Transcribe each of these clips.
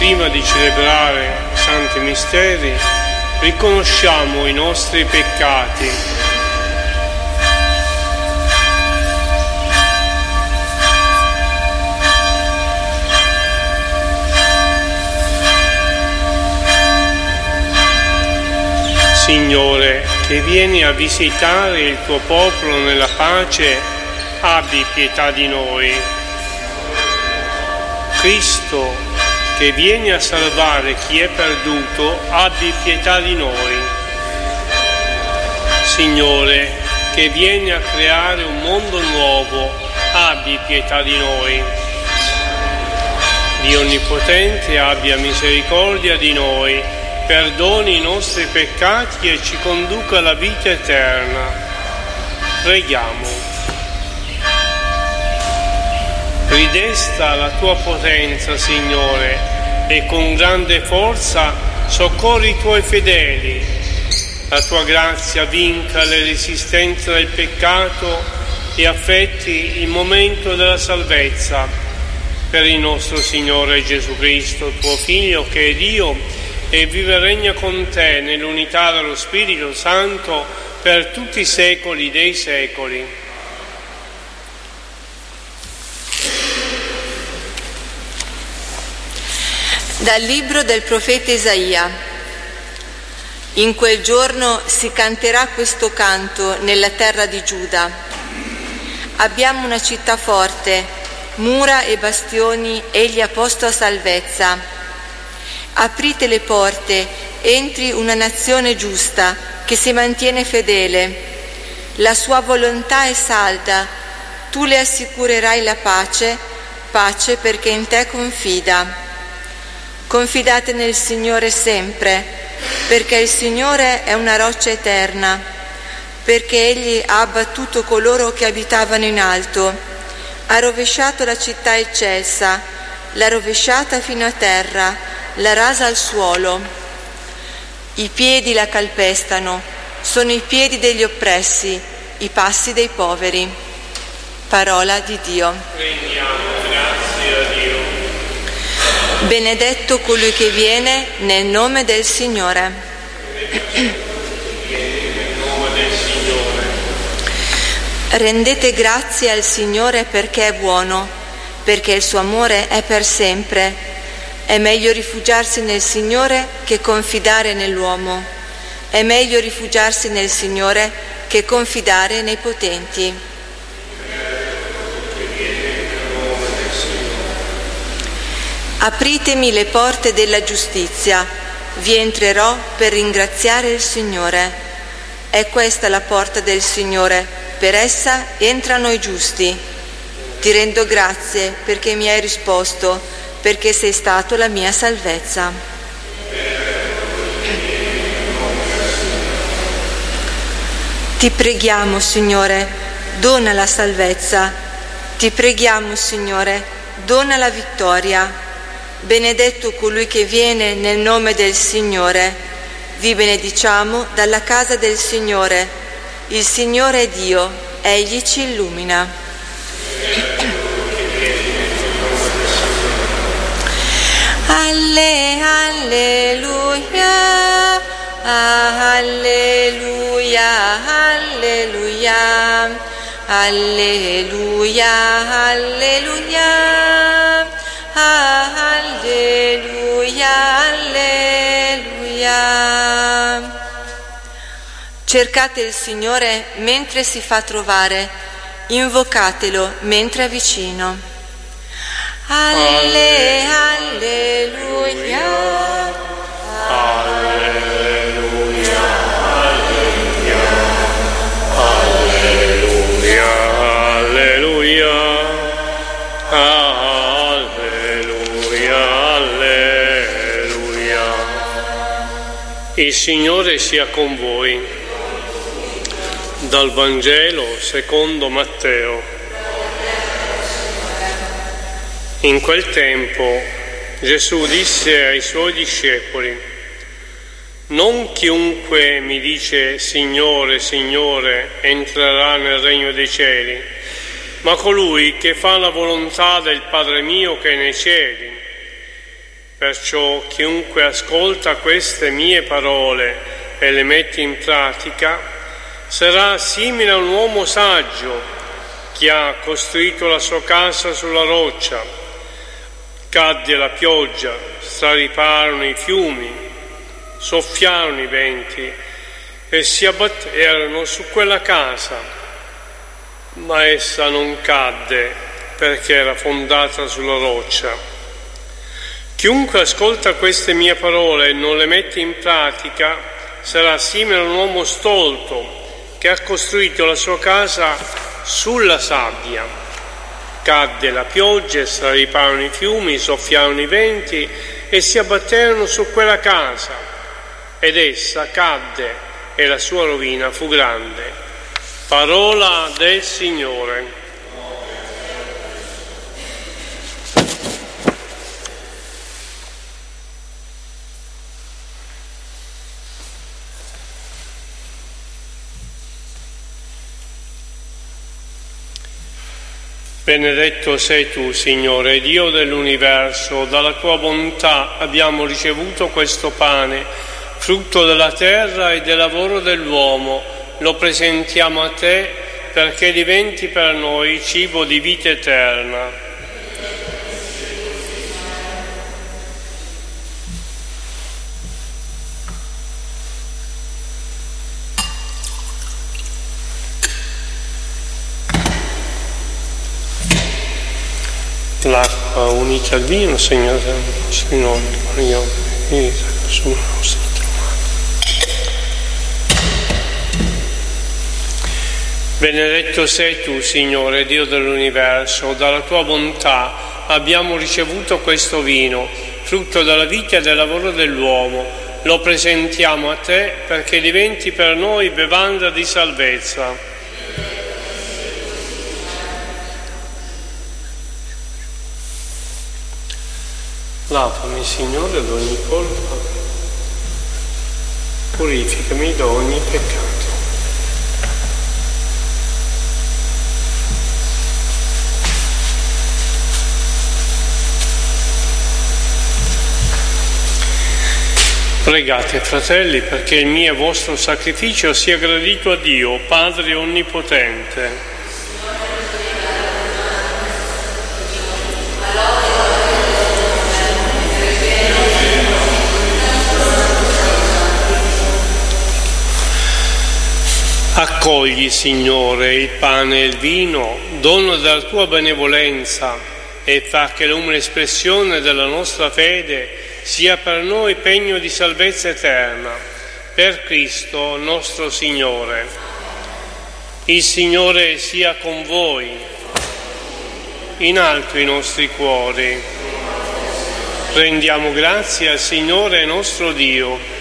prima di celebrare i santi misteri, riconosciamo i nostri peccati. Signore, che vieni a visitare il tuo popolo nella pace, abbi pietà di noi. Cristo, che vieni a salvare chi è perduto, abbi pietà di noi. Signore, che vieni a creare un mondo nuovo, abbi pietà di noi. Dio Onnipotente, abbia misericordia di noi, perdoni i nostri peccati e ci conduca alla vita eterna. Preghiamo. Ridesta la tua potenza, Signore, e con grande forza soccorri i tuoi fedeli. La tua grazia vinca le resistenze del peccato e affetti il momento della salvezza. Per il nostro Signore Gesù Cristo, tuo Figlio, che è Dio e vive e regna con te nell'unità dello Spirito Santo per tutti i secoli dei secoli. Dal libro del profeta Isaia. In quel giorno si canterà questo canto nella terra di Giuda. Abbiamo una città forte, mura e bastioni egli ha posto a salvezza. Aprite le porte, entri una nazione giusta che si mantiene fedele. La sua volontà è salda, tu le assicurerai la pace, pace perché in te confida. Confidate nel Signore sempre, perché il Signore è una roccia eterna, perché Egli ha abbattuto coloro che abitavano in alto, ha rovesciato la città eccelsa, l'ha rovesciata fino a terra, l'ha rasa al suolo. I piedi la calpestano, sono i piedi degli oppressi, i passi dei poveri. Parola di Dio. Rendiamo grazie a Dio. Benedetto colui che viene nel nome del Signore. Rendete grazie al Signore perché è buono, perché il suo amore è per sempre. È meglio rifugiarsi nel Signore che confidare nell'uomo. È meglio rifugiarsi nel Signore che confidare nei potenti. Apritemi le porte della giustizia, vi entrerò per ringraziare il Signore. È questa la porta del Signore, per essa entrano i giusti. Ti rendo grazie perché mi hai risposto, perché sei stato la mia salvezza. Ti preghiamo, Signore, dona la salvezza. Ti preghiamo, Signore, dona la vittoria. Benedetto colui che viene nel nome del Signore. Vi benediciamo dalla casa del Signore. Il Signore è Dio, Egli ci illumina. Alleluia, alleluia, alleluia, alleluia, alleluia, alleluia, alleluia. Cercate il Signore mentre si fa trovare, invocatelo mentre è vicino. Alleluia, alleluia, alleluia, alleluia, alleluia, alleluia, alleluia. Il Signore sia con voi. Dal Vangelo secondo Matteo. In quel tempo Gesù disse ai suoi discepoli: non chiunque mi dice Signore, Signore entrerà nel regno dei cieli, ma colui che fa la volontà del Padre mio che è nei cieli. Perciò chiunque ascolta queste mie parole e le mette in pratica sarà simile a un uomo saggio che ha costruito la sua casa sulla roccia. Cadde la pioggia, strariparono i fiumi, soffiarono i venti e si abbatterono su quella casa, ma essa non cadde perché era fondata sulla roccia. Chiunque ascolta queste mie parole e non le mette in pratica sarà simile a un uomo stolto che ha costruito la sua casa sulla sabbia. Cadde la pioggia, strariparono i fiumi, soffiarono i venti e si abbatterono su quella casa, ed essa cadde e la sua rovina fu grande. Parola del Signore. Benedetto sei tu, Signore, Dio dell'universo, dalla tua bontà abbiamo ricevuto questo pane, frutto della terra e del lavoro dell'uomo. Lo presentiamo a te perché diventi per noi cibo di vita eterna. L'acqua unita al vino, Signore, Signore, Maria, sulla nostra Benedetto sei tu, Signore, Dio dell'universo, dalla tua bontà abbiamo ricevuto questo vino, frutto della vita e del lavoro dell'uomo. Lo presentiamo a te perché diventi per noi bevanda di salvezza. Lavami, Signore, da ogni colpa, purificami da ogni peccato. Pregate, fratelli, perché il mio e vostro sacrificio sia gradito a Dio, Padre Onnipotente. Accogli, Signore, il pane e il vino, dono della tua benevolenza, e fa che l'umile espressione della nostra fede sia per noi pegno di salvezza eterna, per Cristo nostro Signore. Il Signore sia con voi, in alto i nostri cuori. Rendiamo grazie al Signore nostro Dio.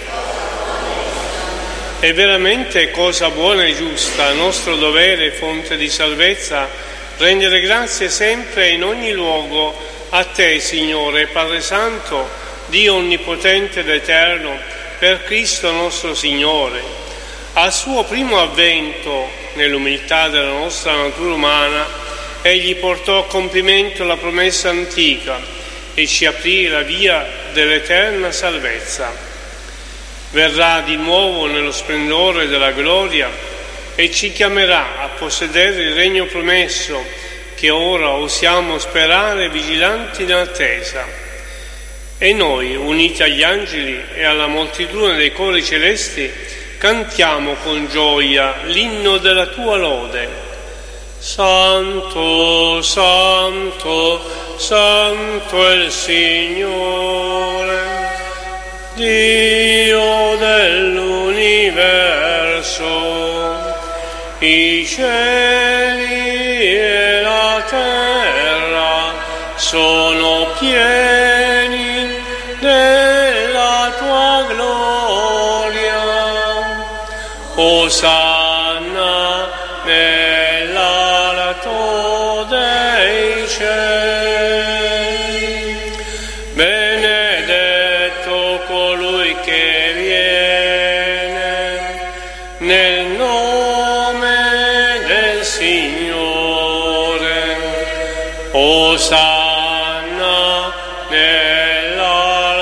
È veramente cosa buona e giusta, nostro dovere e fonte di salvezza, rendere grazie sempre e in ogni luogo a te, Signore, Padre Santo, Dio Onnipotente ed Eterno, per Cristo nostro Signore. Al suo primo avvento, nell'umiltà della nostra natura umana, Egli portò a compimento la promessa antica e ci aprì la via dell'eterna salvezza. Verrà di nuovo nello splendore della gloria e ci chiamerà a possedere il regno promesso che ora osiamo sperare vigilanti in attesa. E noi, uniti agli angeli e alla moltitudine dei cori celesti, cantiamo con gioia l'inno della tua lode. Santo, Santo, Santo è il Signore, Dio dell'universo, i cieli e la terra sono pieni della tua gloria. Osanna nell'alto dei cieli. Benedetto colui che viene nel nome del Signore. Osanna nell'alto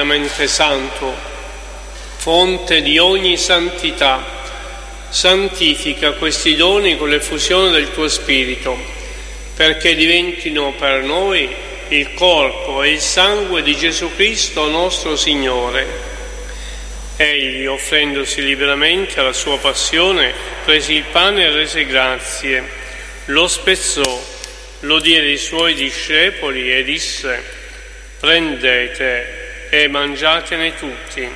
veramente santo, fonte di ogni santità, santifica questi doni con l'effusione del tuo Spirito, perché diventino per noi il corpo e il sangue di Gesù Cristo nostro Signore. Egli, offrendosi liberamente alla sua passione, prese il pane e rese grazie, lo spezzò, lo diede ai suoi discepoli e disse: prendete e mangiatene tutti.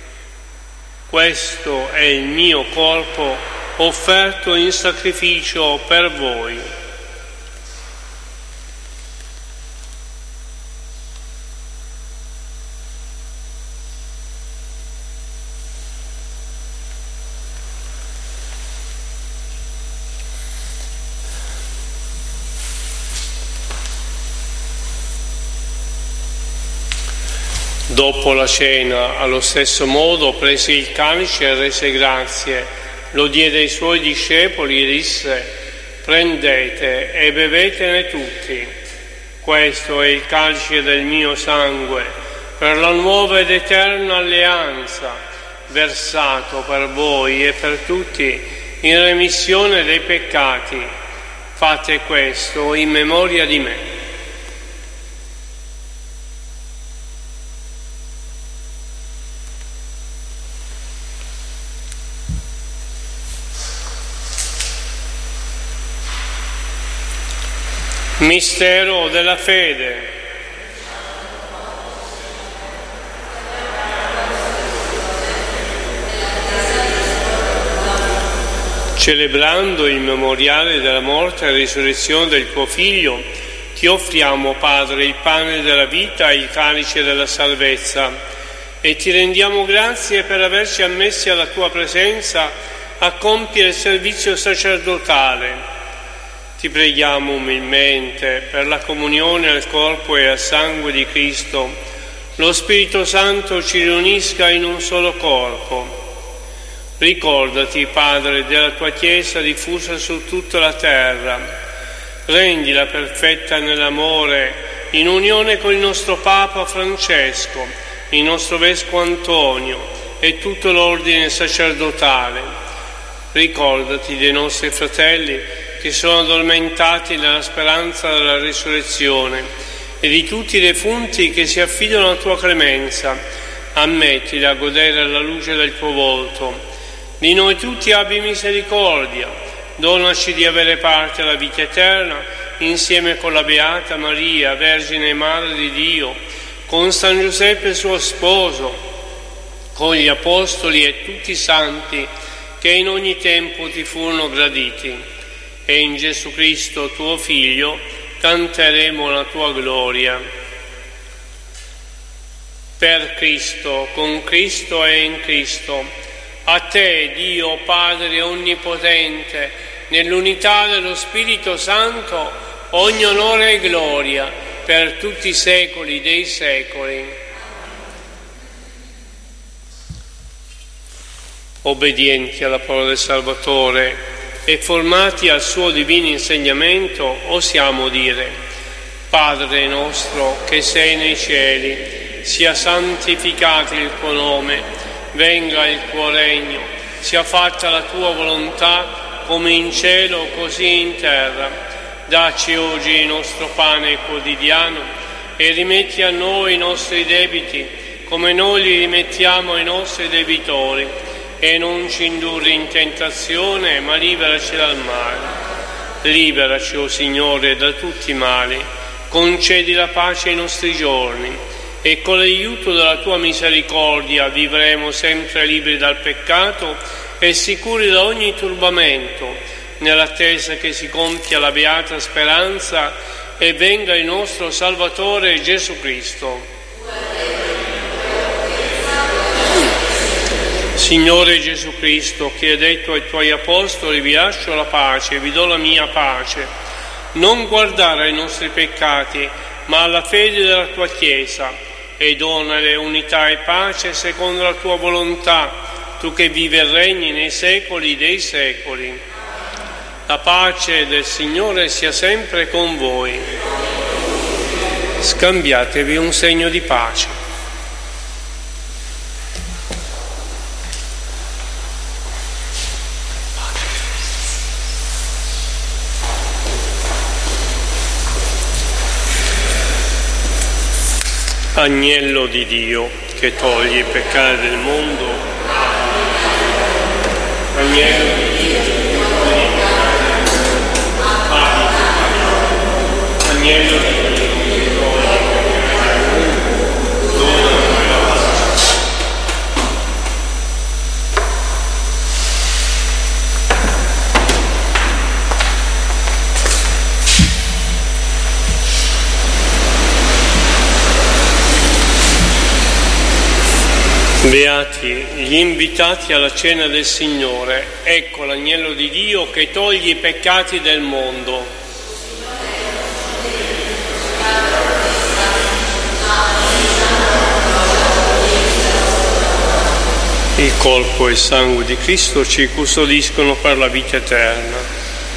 Questo è il mio corpo offerto in sacrificio per voi. Dopo la cena, allo stesso modo, prese il calice e rese grazie, lo diede ai suoi discepoli e disse: prendete e bevetene tutti. Questo è il calice del mio sangue, per la nuova ed eterna alleanza, versato per voi e per tutti in remissione dei peccati. Fate questo in memoria di me. Mistero della fede. Celebrando il memoriale della morte e risurrezione del tuo Figlio, ti offriamo, Padre, il pane della vita e il calice della salvezza, e ti rendiamo grazie per averci ammessi alla tua presenza a compiere il servizio sacerdotale. Ti preghiamo umilmente per la comunione al corpo e al sangue di Cristo. Lo Spirito Santo ci riunisca in un solo corpo. Ricordati, Padre, della tua Chiesa diffusa su tutta la terra. Rendila perfetta nell'amore, in unione con il nostro Papa Francesco, il nostro Vescovo Antonio e tutto l'ordine sacerdotale. Ricordati dei nostri fratelli che sono addormentati nella speranza della risurrezione e di tutti i defunti che si affidano alla tua clemenza. Ammettili a godere alla luce del tuo volto. Di noi tutti abbi misericordia, donaci di avere parte alla vita eterna insieme con la Beata Maria, Vergine e Madre di Dio, con San Giuseppe suo sposo, con gli Apostoli e tutti i santi che in ogni tempo ti furono graditi. E in Gesù Cristo, tuo Figlio, canteremo la tua gloria. Per Cristo, con Cristo e in Cristo, a te, Dio Padre Onnipotente, nell'unità dello Spirito Santo, ogni onore e gloria per tutti i secoli dei secoli. Obbedienti alla parola del Salvatore e formati al suo divino insegnamento, osiamo dire: Padre nostro che sei nei cieli, sia santificato il tuo nome, venga il tuo regno, sia fatta la tua volontà come in cielo così in terra. Dacci oggi il nostro pane quotidiano e rimetti a noi i nostri debiti come noi li rimettiamo ai nostri debitori, e non ci indurre in tentazione, ma liberaci dal male. Liberaci, o Signore, da tutti i mali, concedi la pace ai nostri giorni, e con l'aiuto della tua misericordia vivremo sempre liberi dal peccato e sicuri da ogni turbamento, nell'attesa che si compia la beata speranza e venga il nostro Salvatore Gesù Cristo. Signore Gesù Cristo, che hai detto ai tuoi apostoli: vi lascio la pace, vi do la mia pace, non guardare ai nostri peccati, ma alla fede della tua Chiesa, e donale unità e pace secondo la tua volontà, tu che vivi e regni nei secoli dei secoli. La pace del Signore sia sempre con voi. Scambiatevi un segno di pace. Agnello di Dio che toglie i peccati del mondo, agnello di Dio che toglie i peccati del mondo, agnello di Dio che toglie i peccati del mondo, dona la pace. Beati gli invitati alla cena del Signore, ecco l'agnello di Dio che toglie i peccati del mondo. Il corpo e il sangue di Cristo ci custodiscono per la vita eterna.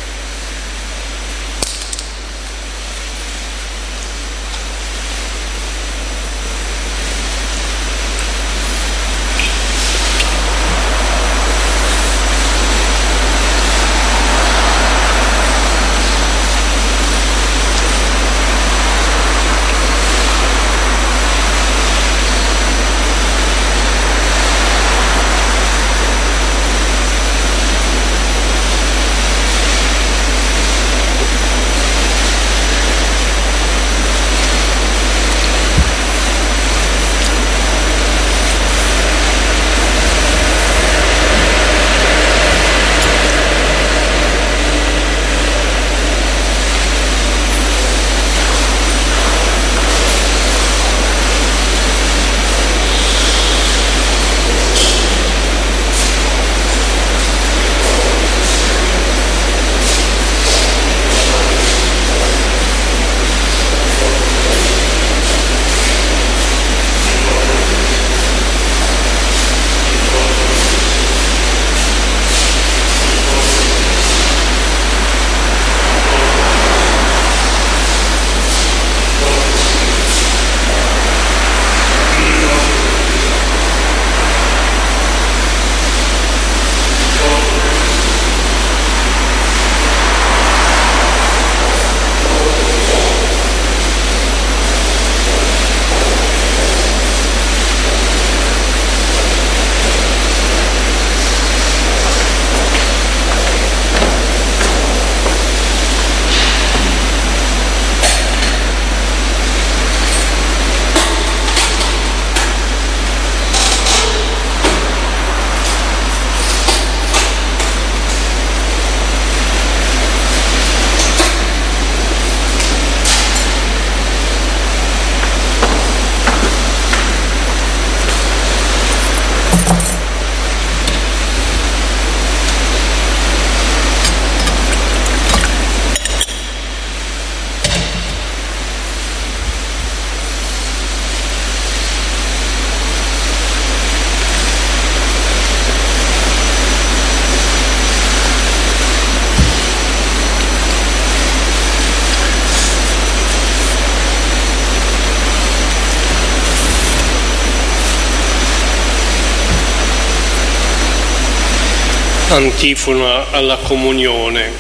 Antifona alla comunione.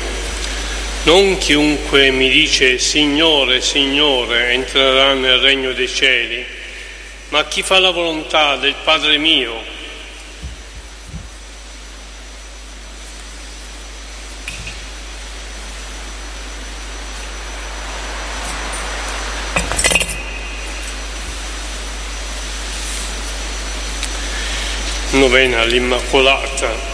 Non chiunque mi dice Signore, Signore entrerà nel regno dei cieli, ma chi fa la volontà del Padre mio. Novena all'Immacolata.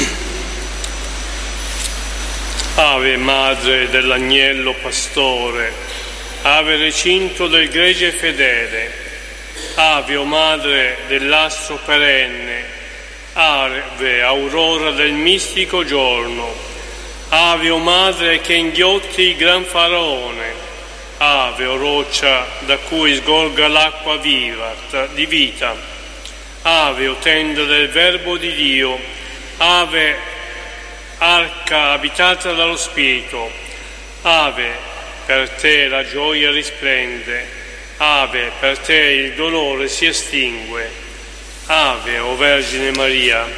Ave Madre dell'Agnello Pastore, Ave Recinto del Gregge fedele, Ave o Madre dell'astro perenne, Ave Aurora del mistico giorno, Ave o Madre che inghiotti il gran faraone, Ave o roccia da cui sgorga l'acqua viva, di vita, Ave o tenda del Verbo di Dio, Ave arca abitata dallo Spirito, Ave, per te la gioia risplende, Ave, per te il dolore si estingue, Ave, o Vergine Maria.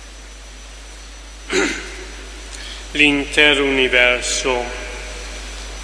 L'intero universo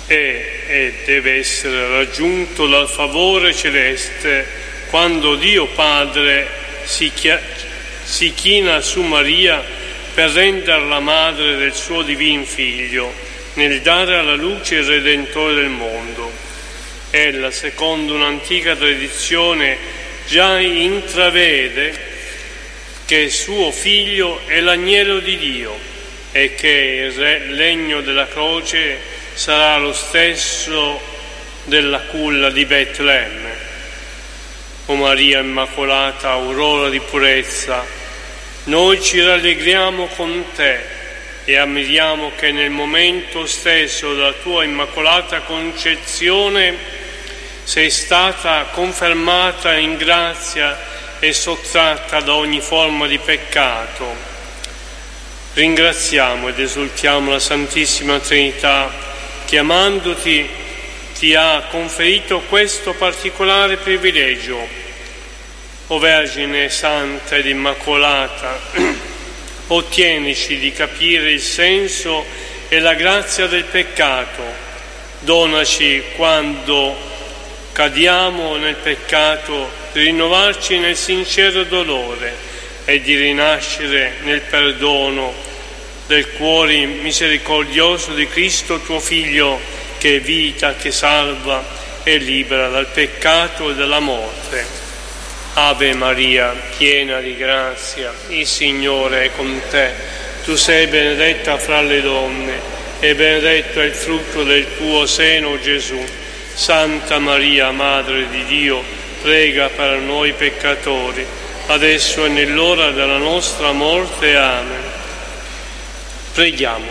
e deve essere raggiunto dal favore celeste quando Dio Padre si china su Maria per renderla madre del suo divin Figlio, nel dare alla luce il Redentore del mondo. Ella, secondo un'antica tradizione, già intravede che suo Figlio è l'agnello di Dio e che il legno della croce sarà lo stesso della culla di Betlemme. O Maria Immacolata, aurora di purezza, noi ci rallegriamo con te e ammiriamo che nel momento stesso della tua Immacolata Concezione sei stata confermata in grazia e sottratta da ogni forma di peccato. Ringraziamo ed esultiamo la Santissima Trinità che, amandoti, ti ha conferito questo particolare privilegio. O Vergine Santa ed Immacolata, ottienici di capire il senso e la grazia del peccato. Donaci, quando cadiamo nel peccato, di rinnovarci nel sincero dolore e di rinascere nel perdono del cuore misericordioso di Cristo tuo Figlio, che è vita, che salva e libera dal peccato e dalla morte. Ave Maria, piena di grazia, il Signore è con te. Tu sei benedetta fra le donne e benedetto è il frutto del tuo seno, Gesù. Santa Maria, Madre di Dio, prega per noi peccatori, adesso e nell'ora della nostra morte. Amen. Preghiamo.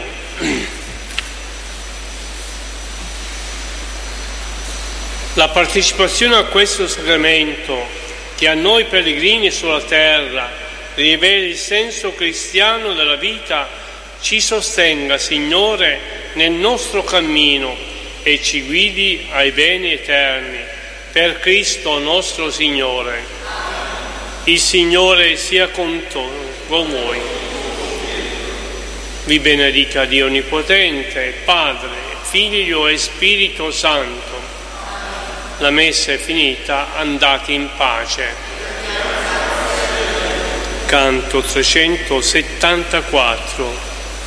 La partecipazione a questo sacramento, che a noi pellegrini sulla terra rivela il senso cristiano della vita, ci sostenga, Signore, nel nostro cammino e ci guidi ai beni eterni. Per Cristo nostro Signore. Il Signore sia con voi. Vi benedica Dio Onnipotente, Padre, Figlio e Spirito Santo. La messa è finita, andate in pace. Canto 374.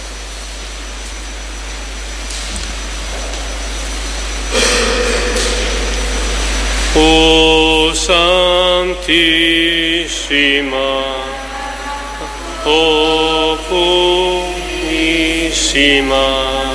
O Santissima, o Purissima,